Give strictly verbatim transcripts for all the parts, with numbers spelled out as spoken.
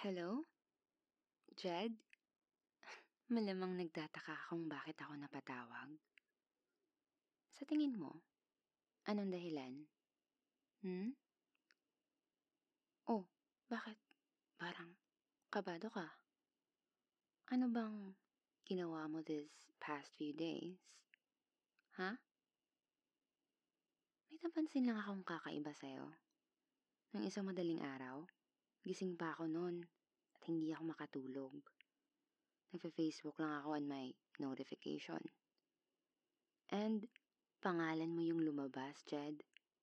Hello? Jed? Malamang nagtataka ka kung bakit ako napatawag. Sa tingin mo, anong dahilan? Hmm? Oh, bakit? Parang kabado ka. Ano bang ginawa mo this past few days? Ha? May napansin lang akong kakaiba sa'yo. Nung isang madaling araw, gising pa ako noon at hindi ako makatulog. Nagpa-Facebook lang ako on my notification. And pangalan mo yung lumabas, Jed.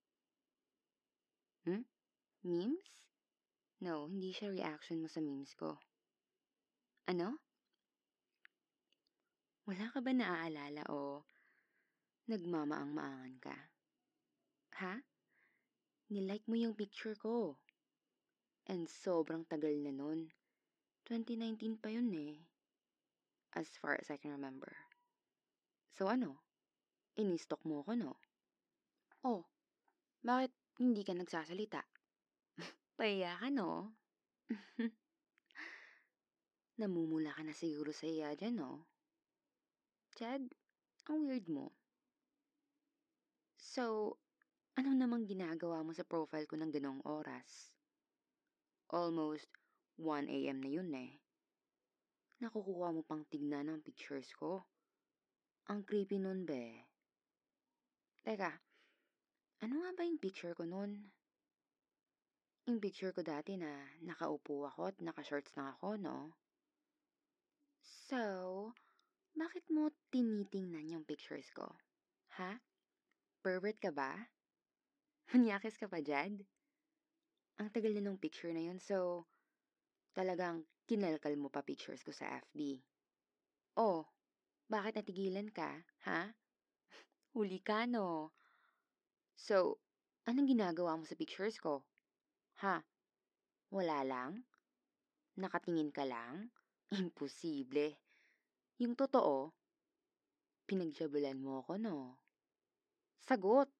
Hmm? Memes? No, hindi siya reaction mo sa memes ko. Ano? Wala ka ba naaalala o nagmamaang-maangan ka? Ha? Nilike mo yung picture ko. And sobrang tagal na nun. twenty nineteen pa yun eh. As far as I can remember. So ano? Ini-stalk mo ko, no? Oh, bakit hindi ka nagsasalita? Pahiya ka, no? Namumula ka na siguro sa iya dyan, no? Chad, ang weird mo. So, ano namang ginagawa mo sa profile ko ng ganong oras? Almost one a m na yun eh. Nakukuha mo pang tignan ng pictures ko. Ang creepy nun, be. Teka, ano nga ba yung picture ko nun? Yung picture ko dati na nakaupo ako at naka-shorts na ako, no? So, bakit mo tinitingnan yung pictures ko? Ha? Pervert ka ba? Manyakis ka pa, Jad? Ang tagal na nung picture na yun, so talagang kinalkal mo pa pictures ko sa F B. Oh, bakit natigilan ka, ha? Huli ka, no? So, anong ginagawa mo sa pictures ko? Ha? Wala lang? Nakatingin ka lang? Imposible. Yung totoo, pinagjabulan mo ako, no? Sagot!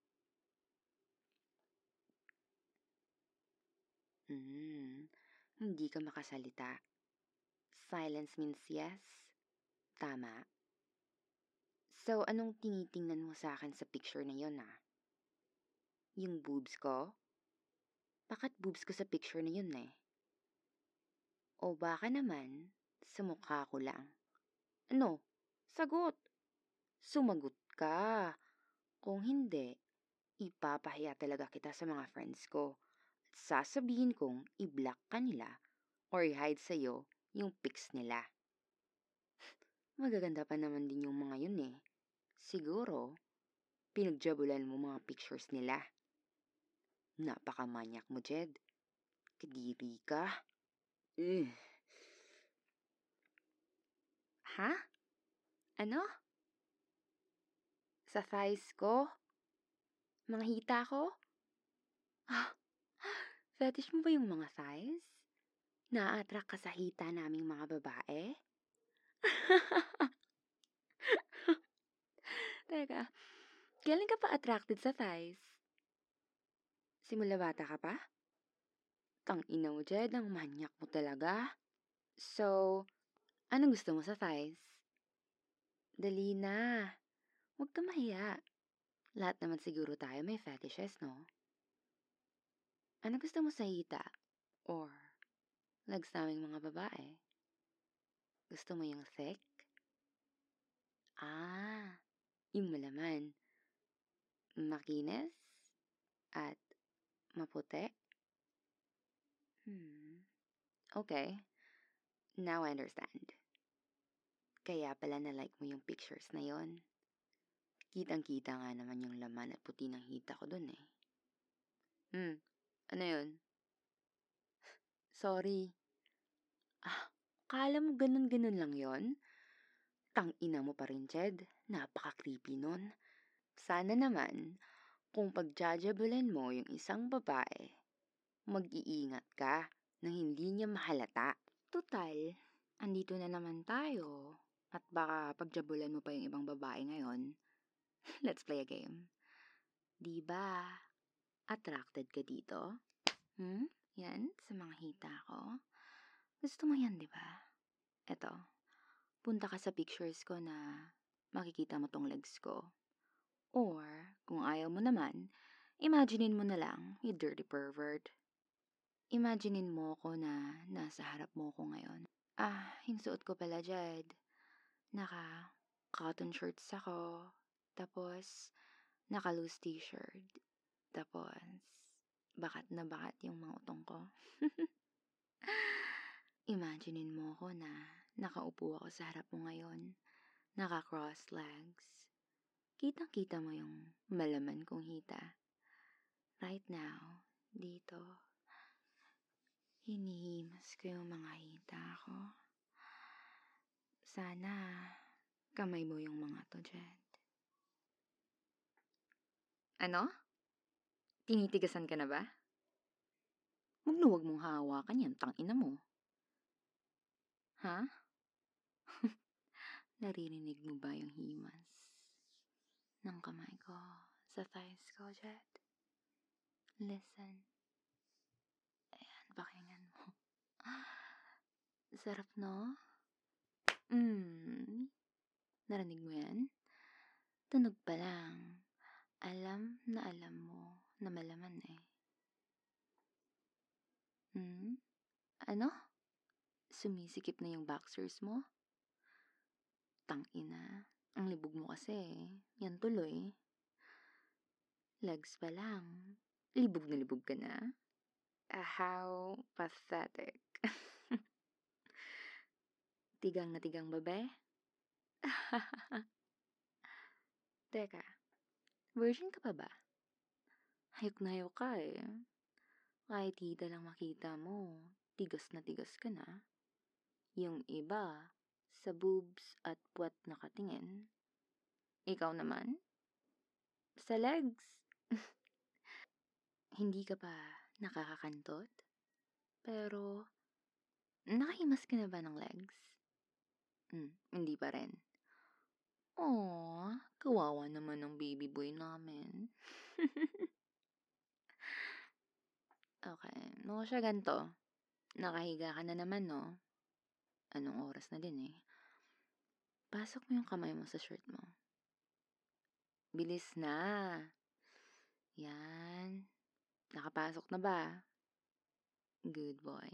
Hmm, hindi ka makasalita. Silence means yes. Tama. So, anong tinitingnan mo sa akin sa picture na yun, ah? Yung boobs ko? Bakit boobs ko sa picture na yun, eh? O baka naman, sa mukha ko lang. Ano? Sagot! Sumagot ka. Kung hindi, ipapahiya talaga kita sa mga friends ko. At sasabihin kong i-block ka nila or i-hide sa'yo yung pics nila. Magaganda pa naman din yung mga yun eh. Siguro, pinagjabulan mo mga pictures nila. Napakamanyak mo, Jed. Kadiri ka. Ugh. Ha? Ano? Sa thighs ko? Mga hita ko? Ah, fetish mo ba yung mga thighs? Na-attract ka sa hita naming mga babae? Teka, kailan ka pa attracted sa thighs? Simula bata ka pa? Tang-ina mo, Jed, ang manyak mo talaga. So, anong gusto mo sa thighs? Dali na. Huwag ka mahiya. Lahat naman siguro tayo may fetishes, no? Ano gusto mo sa hita? Or, legs naming mga babae? Gusto mo yung thick? Ah, yung malaman. Makinis? At maputi? Hmm. Okay. Now I understand. Kaya pala na-like mo yung pictures na yon. Kitang-kita nga naman yung laman at puti ng hita ko dun eh. Hmm, ano yun? Sorry. Ah, kala mo ganun-ganun lang yon? Tang-ina mo pa rin, Jed. Napaka-creepy nun. Sana naman, kung pagjajabulan mo yung isang babae, mag-iingat ka na hindi niya mahalata. Tutal, andito na naman tayo. At baka pagjabulan mo pa yung ibang babae ngayon. Let's play a game. Diba, attracted ka dito? Hmm? Yan, sa mga hita ko. Gusto mo yan, di ba? Eto, punta ka sa pictures ko na makikita mo tong legs ko. Or, kung ayaw mo naman, imaginein mo na lang, you dirty pervert. Imaginein mo ko na nasa harap mo ko ngayon. Ah, yung suot ko pala, Jed. Naka cotton shorts ako. Tapos, naka loose t-shirt. Tapos, bakat na bakat yung mga utong ko. Imaginein mo ko na nakaupo ako sa harap mo ngayon. Naka-cross legs. Kitang-kita mo yung malaman kong hita. Right now, dito, hinihimas ko yung mga hita ko. Sana, kamay mo yung mga to, Jed. Ano? Tinitigasan ka na ba? Huwag na huwag mong hawakan yan, tangina mo. Ha? Naririnig mo ba yung himas ng kamay ko sa thighs ko, Jed? Listen. Ayan, pakinggan mo. Sarap, no? Mm. Narinig mo yan? Tunog pa lang. Alam na alam mo na malaman eh. Hmm? Ano? Sumisikip na yung boxers mo? Tangina. Ang libog mo kasi. Yan tuloy. Legs pa lang. Libog na libog ka na? Uh, how pathetic. Tigang na tigang babe? Teka, virgin ka pa ba? Hayok na hayok ka eh. Kahit hita lang makita mo, tigas na tigas ka na. Yung iba, sa boobs at puwat nakatingin. Ikaw naman? Sa legs. Hindi ka pa nakakakantot? Pero, nakahimas ka na ba ng legs? Hmm, hindi pa rin. Aww, kawawa naman ng baby boy namin. Okay, no siya ganito. Nakahiga ka na naman, no? Anong oras na din eh. Pasok mo yung kamay mo sa shirt mo. Bilis na. Yan. Nakapasok na ba? Good boy.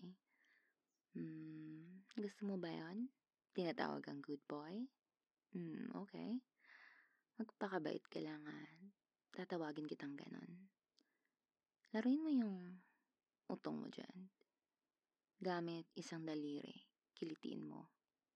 Hmm, gusto mo ba yun? Tinatawag ang good boy? Hmm, okay. Magpakabait ka lang ha. Tatawagin kitang ganon. Laruin mo yung utong mo dyan. Gamit isang daliri. Kilitiin mo.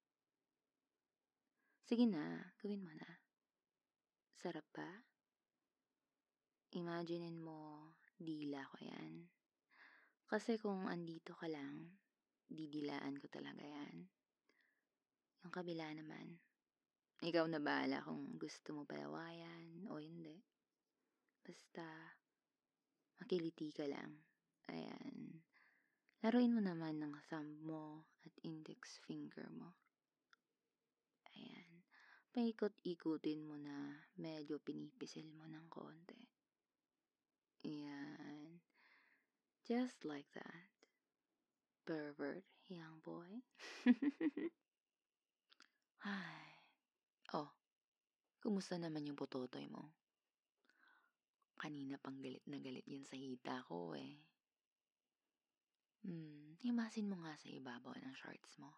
Sige na, gawin mo na. Sarap ba? Imaginein mo, dila ko yan. Kasi kung andito ka lang, didilaan ko talaga yan. Yung kabila naman. Ikaw na bahala kung gusto mo palawayan o hindi. Basta, makiliti ka lang. Ayan. Laruin mo naman ng thumb mo at index finger mo. Ayan. Paikot-ikutin mo na medyo pinipisil mo ng konti. Ayan. Just like that. Pervert, young boy. Ay. Oh, kumusta naman yung putotoy mo? Kanina pang galit na galit yun sa hita ko eh. Hmm, himasin mo nga sa ibabaw ng shorts mo.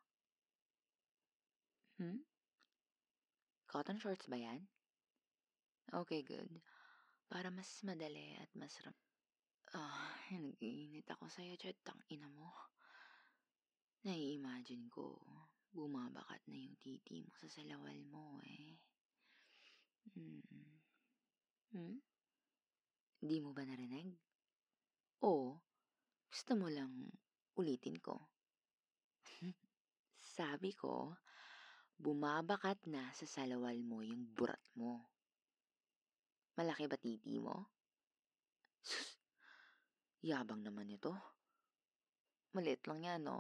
Hmm? Cotton shorts ba yan? Okay, good. Para mas madali at mas ram... Ah, nag-iinit ako sa'yo, Chad. Tangina mo. Nai-imagine ko, bumabakat na yung titi mo sa salawal mo eh. Hmm. Hmm? Di mo ba narinig? O, gusto mo lang ulitin ko? Sabi ko, bumabakat na sa salawal mo yung burat mo. Malaki ba titi mo? Sus, yabang naman ito. Maliit lang yan, no?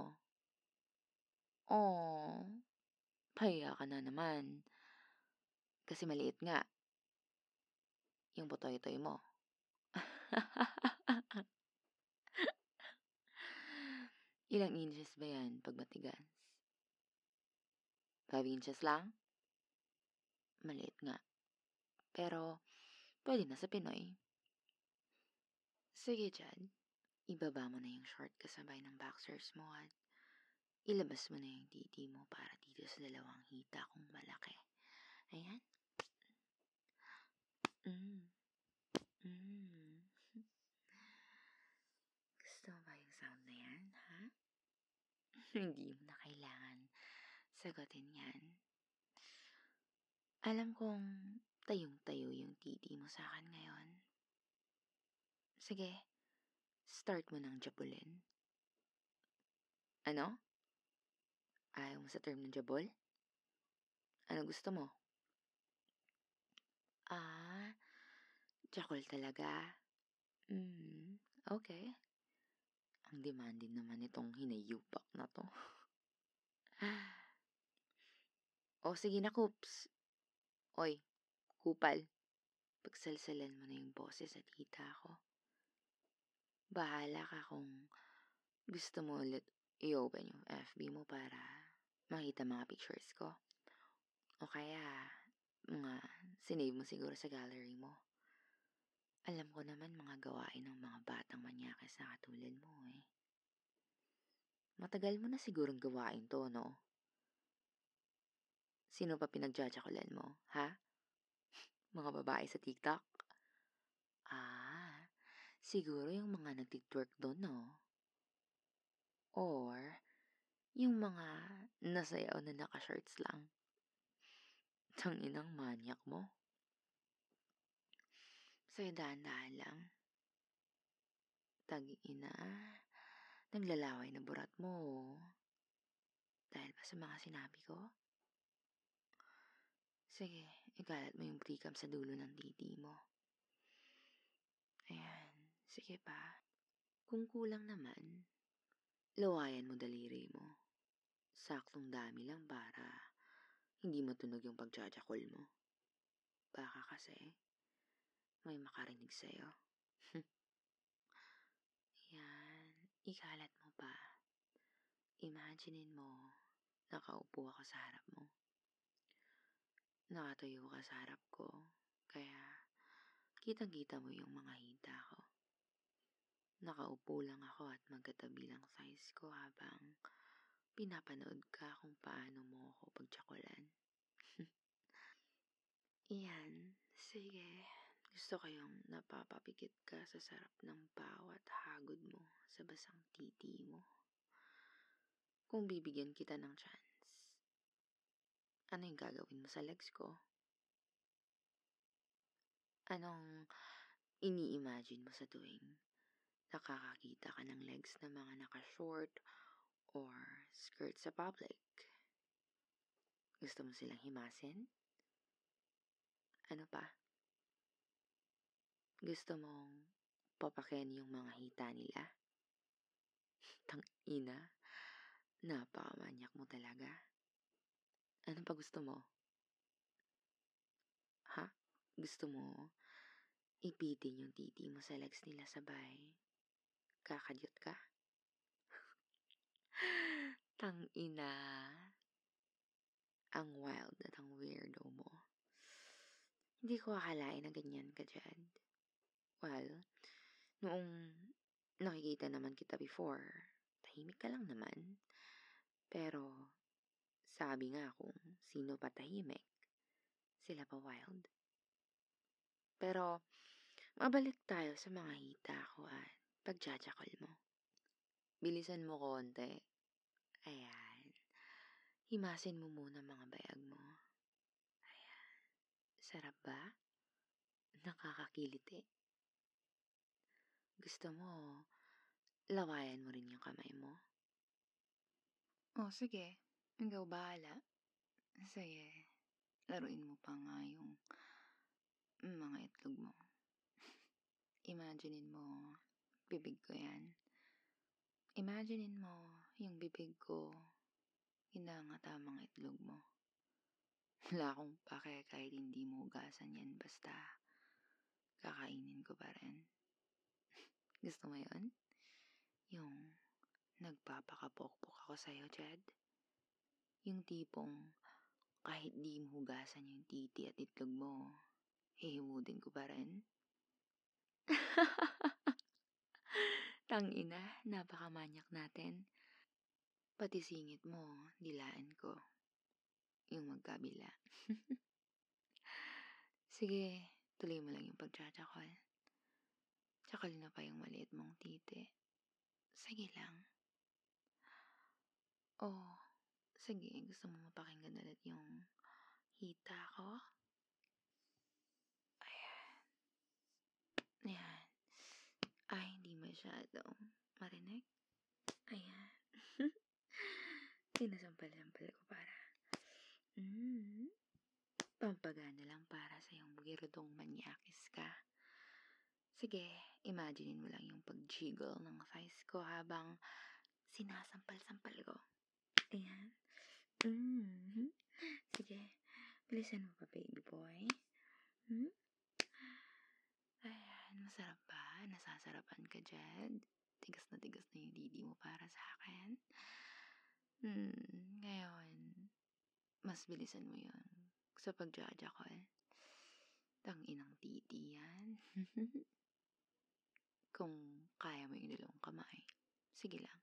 Oh, pahiya ka na naman. Kasi maliit nga. Yung butoy-toy mo. Ilang inches ba yan pag matigas? five inches lang? Maliit nga. Pero, pwede na sa Pinoy. Sige dyan, ibaba mo na yung short kasabay ng boxers mo at ilabas mo na yung titi mo para dito sa dalawang hita kong malaki. Ayan. Mm. Mm. Gusto mo ba yung sound na yan, ha? Hindi mo na kailangan sagutin yan. Alam kong tayong-tayo yung titi mo sa akin ngayon. Sige, start mo ng jabulin. Ano? Ayaw mo sa term ng jabol? Ano gusto mo? Ah, jakol talaga. Hmm, okay. Ang demanding naman itong hinayupak na to. O sige na, Coops. Oy, kupal. Pagsalsalan mo na yung boses sa tita ko. Bahala ka kung gusto mo ulit i-open yung F B mo para makita mga pictures ko. O kaya, mga sinave mo siguro sa gallery mo. Alam ko naman mga gawain ng mga batang manyakis na katulad mo eh. Matagal mo na sigurong gawain to, no? Sino pa pinagjajakulan mo, ha? Mga babae sa TikTok? Ah, siguro yung mga nagtitwerk doon, no? Or, yung mga nasayaw na naka-shirts lang. Tanginang manyak mo. Sige, dahan-dahan lang. Tag-ina, naglalaway na burat mo. Dahil ba sa mga sinabi ko? Sige, ikalat mo yung pre-cam sa dulo ng titi mo. Ayan, sige pa. Kung kulang naman, lawayan mo daliri mo. Saktong dami lang para hindi matunog yung pagjajakol mo. Baka kasi may makarinig sa'yo. Yan, ikalat mo pa. Imaginein mo, nakaupo ako sa harap mo. Nakatayo ka sa harap ko, kaya kitang-kita mo yung mga hita ko. Nakaupo lang ako at magkatabi lang size ko habang pinapanood ka kung paano mo ako pagtsakulan. Iyan, sige. Gusto ko yung napapapikit ka sa sarap ng bawat hagod mo sa basang titi mo. Kung bibigyan kita ng chance, ano yung gagawin mo sa legs ko? Anong ini-imagine mo sa tuwing nakakakita ka ng legs ng mga naka-short or skirt sa public? Gusto mo silang himasin? Ano pa? Gusto mong papakin yung mga hita nila? Tang-ina, napakamanyak mo talaga. Ano pa gusto mo? Ha? Gusto mo ipitin yung titi mo sa legs nila sabay? Kakadyot ka? Tang-ina, ang wild at ang weirdo mo. Hindi ko akalain na ganyan ka dyan. Well, noong nakikita naman kita before, tahimik ka lang naman. Pero, sabi nga kung sino pa tahimik, sila pa wild. Pero, mabalik tayo sa mga hita ko at pagjajakol mo. Bilisan mo konti. Ayan. Himasin mo muna mga bayag mo. Ayan. Sarap ba? Nakakakiliti. Gusto mo, lawayan mo rin yung kamay mo? Oh, sige. Ikaw bahala. Sige. Laruin mo pa nga yung mga itlog mo. Imaginein mo, bibig ko yan. Imaginein mo, yung bibig ko, hinangata mga itlog mo. Wala akong pake kahit hindi mo ugasan yan, basta kakainin ko pa rin. Gusto mo yun? Yung Nagpapakapokpok ako sa'yo, Jed. Yung tipong kahit di mo hugasan yung titi at itlog mo, hihimudin ko pa rin. Tangina, napakamanyak natin. Pati singit mo, dilaan ko. Yung magkabila. Sige, tuloy mo lang yung pagtsatsakkal. Tsakal na pa yung maliit mong titi. Sige lang. Oh, sige, gusto mo mapakinggan ulit yung hita ko? Ayan. Ayan. Ay, hindi masyadong marinig. Ayan. Sinasampal-sampal ko para. Mm. Pampagana lang para sa yung weirdong manyakis ka. Sige, imaginein mo lang yung pag-jiggle ng thighs ko habang sinasampal-sampal ko. Ayan. Mm-hmm. Sige, bilisan mo pa, baby boy. Hmm? Ayan, masarap ba? Nasasarapan ka dyan? Tigas na tigas na yung didi mo para sa akin. Hmm, ngayon, mas bilisan mo yun sa pagjajakol. Tanginang titi yan. Kung kaya mo yung dalawang kamay, sige lang.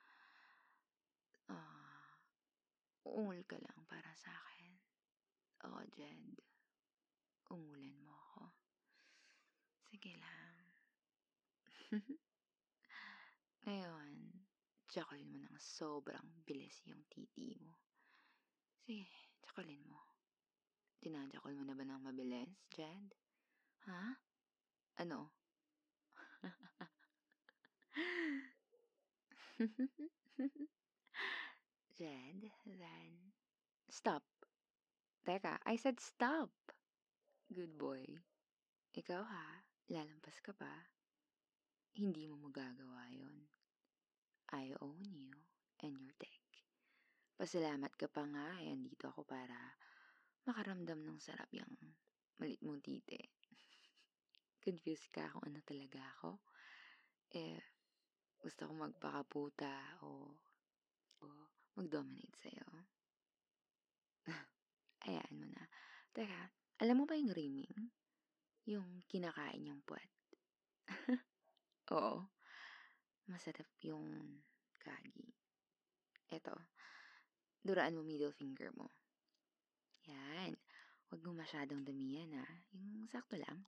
Ah, ungol ka lang para sa akin. Oh, Jed. Ungulan mo ako. Sige lang. Ngayon, tsakalin mo ng sobrang bilis yung titi mo. Sige, tsakalin mo. Tinadjakal mo na ba ng mabilis, Jed? Ha? Ano? Jed, then, stop. Teka, I said stop. Good boy. Ikaw ha, lalampas ka pa. Hindi mo magagawa yon. I own you and your dick. Pasalamat ka pa nga, eh, andito ako para makaramdam ng sarap yung malit mong titi. Confused ka kung ano talaga ako? Eh, gusto ko magpakaputa o, o mag-dominate sa'yo. Ayaan mo na. Teka, alam mo ba yung rimming? Yung kinakain yung puwet. Oo. Masarap yung kagi. Eto, duraan mo middle finger mo. Yan. Huwag mo masyadong damihan ha. Yung sakto lang.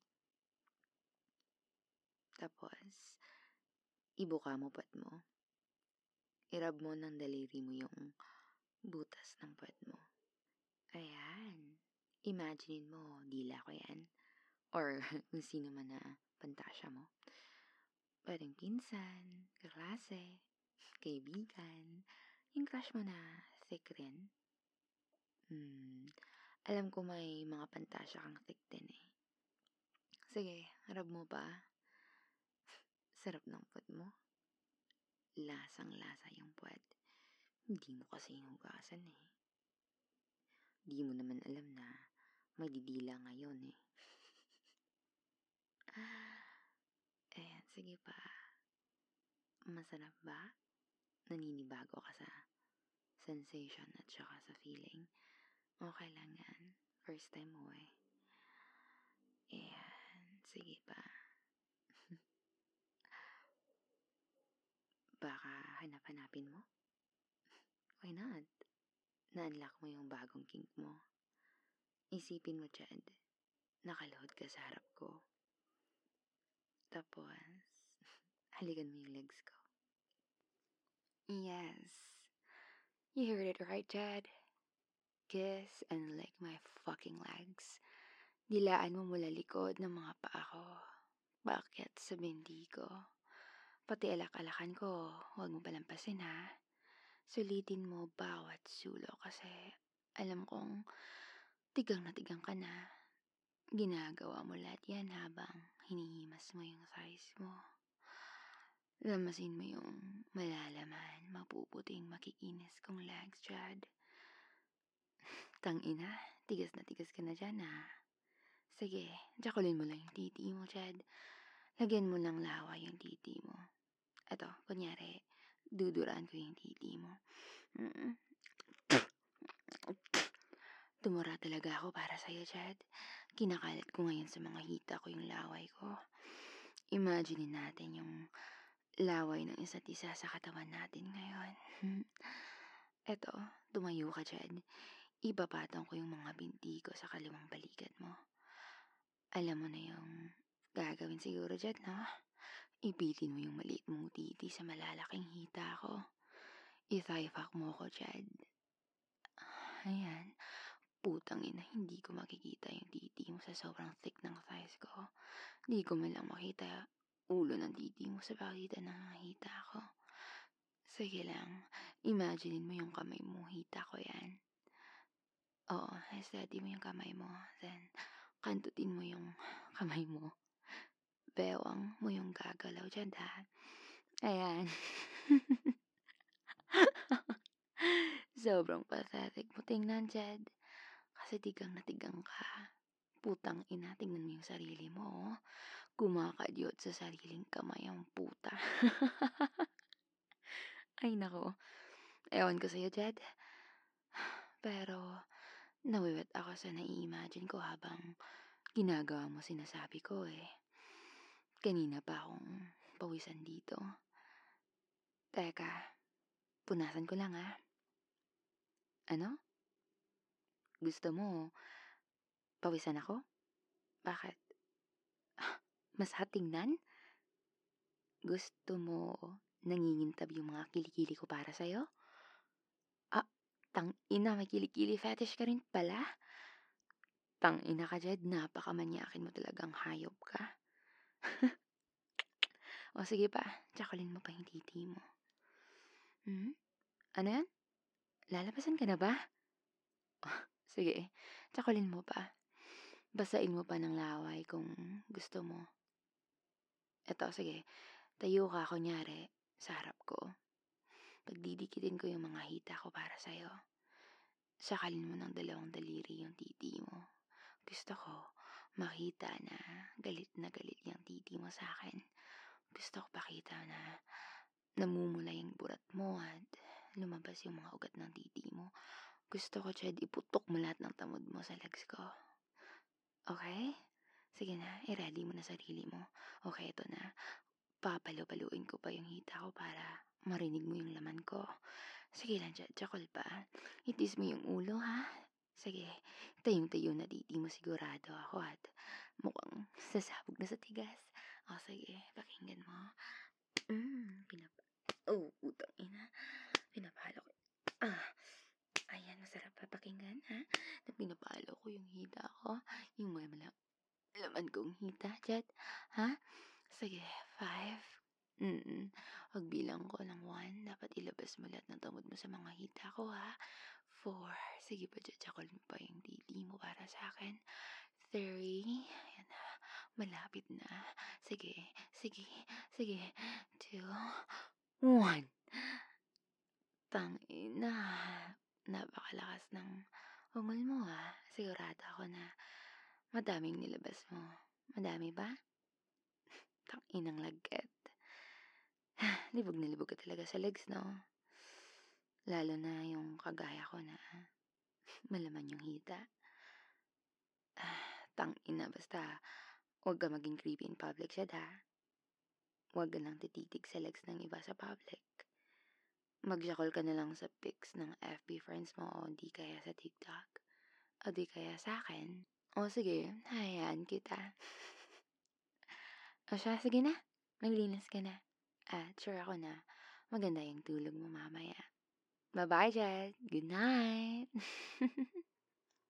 Tapos, ibuka mo puwet mo. I-rub mo ng daliri mo yung butas ng puwet mo. Ayan. Imagine mo, dila ko yan. Or kung sino man na pantasya mo. Pwedeng pinsan, kaklase, kaibigan, yung crush mo na thick rin. Hmm, alam ko may mga pantasya kang thick din eh. Sige, rub mo pa. Sarap ng puwet mo. Lasang-lasa yung puwet. Hindi mo kasi hinugasan eh. Di mo naman alam na magdidila ngayon eh. Ayan, sige pa. Masarap ba? Naninibago ka sa sensation at saka sa feeling. Okay lang yan. First time mo eh. Ayan, sige pa. Baka hanap-hanapin mo? Why not? Na-unlock mo yung bagong kink mo. Isipin mo, Chad, nakaluhod ka sa harap ko. Tapos, halikan mo yung legs ko. Yes. You heard it right, Chad. Kiss and lick my fucking legs. Dilaan mo mula likod ng mga paa ko. Bakit sa bindi ko? Pati alak-alakan ko, huwag mo palampasin ha. Sulitin mo bawat sulok kasi alam kong tigang na tigang ka na. Ginagawa mo lahat yan habang hinihimas mo yung thighs mo. Lamasin mo yung malalaman, mapuputing, makikinis kong legs, Chad. Tangina, tigas na tigas ka na dyan ha. Sige, jakulin mo lang yung titi mo, Chad. Lagyan mo ng lawa yung titi mo. Eto, kunyari, Duduraan ko yung titi mo. Mm. Tumura talaga ako para sa'yo, Jed. Kinakalat ko ngayon sa mga hita ko yung laway ko. Imagine natin yung laway ng isa't isa sa katawan natin ngayon. Eto, tumayo ka, Jed. Ipapatong ko yung mga binti ko sa kaliwang balikat mo. Alam mo na yung gagawin siguro, Jed, no? Ipitin mo yung maliit mong titi sa malalaking hita ko. I-thigh fuck mo ko, Jed. Ayan. Putang ina, hindi ko makikita yung titi mo sa sobrang thick ng thighs ko. Hindi ko man lang makita ulo ng titi mo sa pagitan ng mga hita ko. Sige lang, imagine mo yung kamay mo, hita ko yan. Oo, steady mo yung kamay mo. Then, kantutin mo yung kamay mo. Bewang mo yung gagalaw dyan, ha? Ayan. Sobrang pathetic mo tingnan, Jed. Kasi tigang na tigang ka. Putang ina, tingnan mo yung sarili mo, oh. Kumakadyot sa sariling kamay ang puta. Ay, nako. Ewan ko sa'yo, Jed. Pero, nawiwet ako sa nai-imagine ko habang ginagawa mo sinasabi ko, eh. Kanina pa akong pawisan dito. Teka, punasan ko lang, ah. Ano? Gusto mo pawisan ako? Bakit? Mas hatingnan? Gusto mo nangingintab yung mga kilikili ko para sa'yo? Ah, tang-ina, may kilikili fetish ka rin pala? Tang-ina ka, Jed, napakamanyakin mo talagang hayop ka. O sige pa, tsakulin mo pa yung titi mo. Hmm? Ano yan? Lalabasan ka na ba? Oh, sige, tsakulin mo pa. Basain mo pa ng laway kung gusto mo. Eto, sige, tayo ka kunyari sa harap ko. Pagdidikitin ko yung mga hita ko para sa'yo. Sakalin mo ng dalawang daliri yung titi mo. Gusto ko makita na galit na galit yung titi mo sa akin. Gusto ko pakita na namumula yung burat mo at lumabas yung mga ugat ng titi mo. Gusto ko, Chad, iputok mo lahat ng tamod mo sa legs ko. Okay? Sige na, i-ready mo na sarili mo. Okay, ito na. Papalo-paluin ko pa yung hita ko para marinig mo yung laman ko. Sige lang, Chad, tsakol pa. Itis mo yung ulo, ha? Sige, tayong-tayo na titi mo sigurado ako at mukhang sasabog na sa tigas. O sige, pakinggan mo. Mm, pinap... Oh, utang ina. Pinapalo ko. Ah, ayan, masarap pa pakinggan, ha? Na pinapalo ko yung hita ko. Yung may malang laman kong hita, Jet. Ha? Sige, five. Mm-mm. Pagbilang ko ng one, dapat ilabas mo lahat ng tamod mo sa mga hita ko, ha? Four. Sige pa, Jet. Tsakol mo pa yung titi mo para sa akin. Three. Ayan na. Malapit na. Sige, sige, sige. Two. One. Tangina. Napakalakas ng ungol mo, ah. Sigurado ako na madaming nilabas mo. Madami ba? Tanginang lagket. Libog na libog ka talaga sa legs, no? Lalo na yung kagaya ko na malaman yung hita. Tangina, basta huwag ka maging creepy in public, Shad, ha? Huwag ka lang tititig sa legs ng iba sa public. Mag-shackle ka na lang sa pics ng F B friends mo o di kaya sa TikTok. O di kaya sa akin. O sige, hayaan kita. O siya, sige na. Maglinis ka na. At sure ako na maganda yung tulog mo mamaya. Bye-bye, Jed. Good night.